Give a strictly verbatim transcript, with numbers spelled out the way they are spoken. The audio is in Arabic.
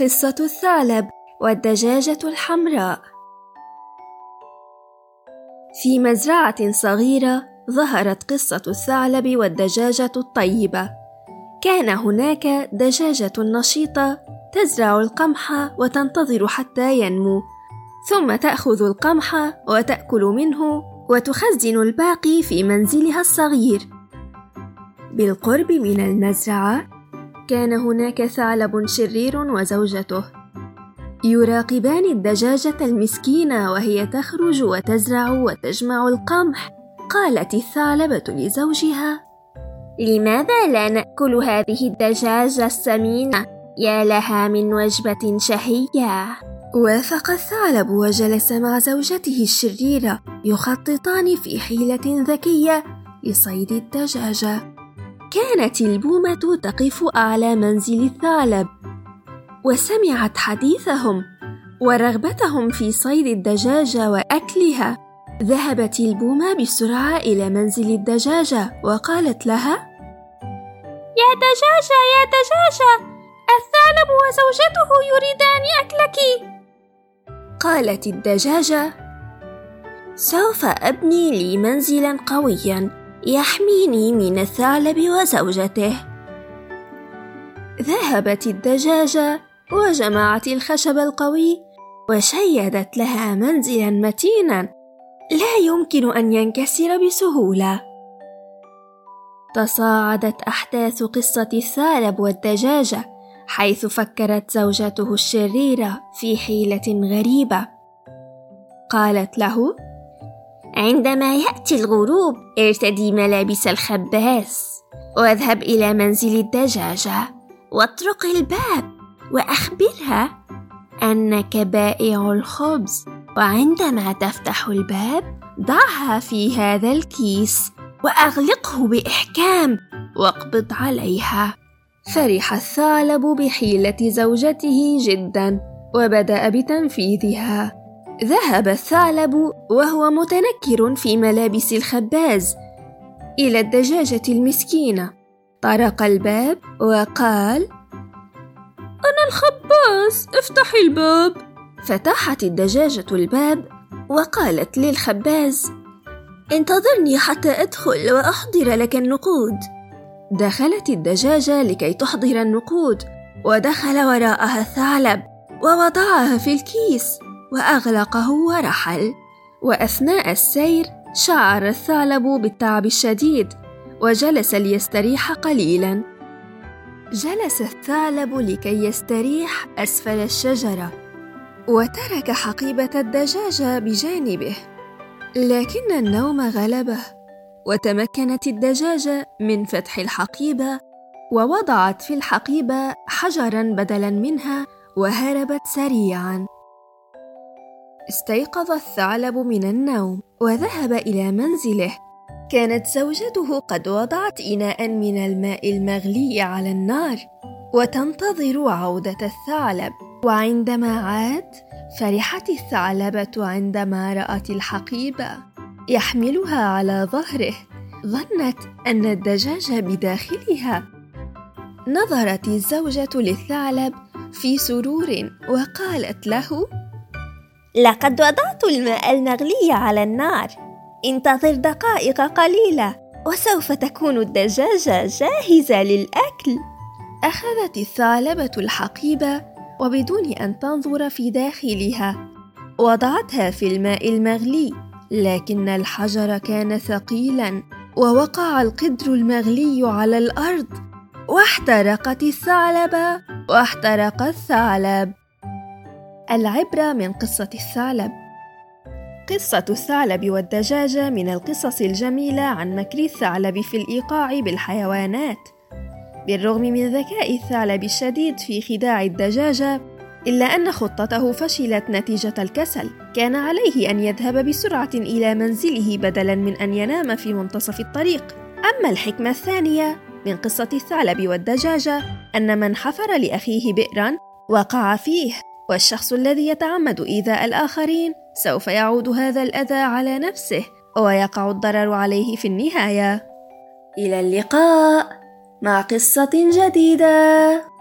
قصة الثعلب والدجاجة الحمراء. في مزرعة صغيرة ظهرت قصة الثعلب والدجاجة الطيبة. كان هناك دجاجة نشيطة تزرع القمح وتنتظر حتى ينمو، ثم تأخذ القمح وتأكل منه وتخزن الباقي في منزلها الصغير. بالقرب من المزرعة كان هناك ثعلب شرير وزوجته يراقبان الدجاجة المسكينة وهي تخرج وتزرع وتجمع القمح. قالت الثعلبة لزوجها: لماذا لا نأكل هذه الدجاجة السمينة؟ يا لها من وجبة شهية. وافق الثعلب وجلس مع زوجته الشريرة يخططان في حيلة ذكية لصيد الدجاجة. كانت البومة تقف أعلى منزل الثعلب وسمعت حديثهم ورغبتهم في صيد الدجاجة وأكلها. ذهبت البومة بسرعة إلى منزل الدجاجة وقالت لها: يا دجاجة يا دجاجة، الثعلب وزوجته يريدان أكلك. قالت الدجاجة: سوف أبني لي منزلا قويا يحميني من الثعلب وزوجته. ذهبت الدجاجة وجمعت الخشب القوي وشيدت لها منزلا متينا لا يمكن أن ينكسر بسهولة. تصاعدت أحداث قصة الثعلب والدجاجة، حيث فكرت زوجته الشريرة في حيلة غريبة. قالت له: عندما يأتي الغروب ارتدي ملابس الخباز واذهب إلى منزل الدجاجة واطرق الباب وأخبرها أنك بائع الخبز، وعندما تفتح الباب ضعها في هذا الكيس وأغلقه بإحكام واقبض عليها. فرح الثعلب بحيلة زوجته جدا وبدأ بتنفيذها. ذهب الثعلب وهو متنكر في ملابس الخباز إلى الدجاجة المسكينة. طرق الباب وقال: أنا الخباز، افتحي الباب. فتحت الدجاجة الباب وقالت للخباز: انتظرني حتى أدخل وأحضر لك النقود. دخلت الدجاجة لكي تحضر النقود، ودخل وراءها الثعلب ووضعها في الكيس وأغلقه ورحل. وأثناء السير شعر الثعلب بالتعب الشديد وجلس ليستريح قليلا. جلس الثعلب لكي يستريح أسفل الشجرة وترك حقيبة الدجاجة بجانبه، لكن النوم غلبه وتمكنت الدجاجة من فتح الحقيبة ووضعت في الحقيبة حجرا بدلا منها وهربت سريعا. استيقظ الثعلب من النوم وذهب إلى منزله. كانت زوجته قد وضعت إناء من الماء المغلي على النار وتنتظر عودة الثعلب. وعندما عاد فرحت الثعلبة عندما رأت الحقيبة يحملها على ظهره. ظنت أن الدجاجة بداخلها. نظرت الزوجة للثعلب في سرور وقالت له: لقد وضعت الماء المغلي على النار، انتظر دقائق قليلة وسوف تكون الدجاجة جاهزة للأكل. أخذت الثعلبة الحقيبة وبدون أن تنظر في داخلها وضعتها في الماء المغلي، لكن الحجر كان ثقيلا ووقع القدر المغلي على الأرض واحترقت الثعلبة واحترق الثعلب. العبرة من قصة الثعلب. قصة الثعلب والدجاجة من القصص الجميلة عن مكر الثعلب في الإيقاع بالحيوانات. بالرغم من ذكاء الثعلب الشديد في خداع الدجاجة، إلا أن خطته فشلت نتيجة الكسل. كان عليه أن يذهب بسرعة إلى منزله بدلاً من أن ينام في منتصف الطريق. أما الحكمة الثانية من قصة الثعلب والدجاجة أن من حفر لأخيه بئراً وقع فيه، والشخص الذي يتعمد إيذاء الآخرين سوف يعود هذا الأذى على نفسه ويقع الضرر عليه في النهاية. إلى اللقاء مع قصة جديدة.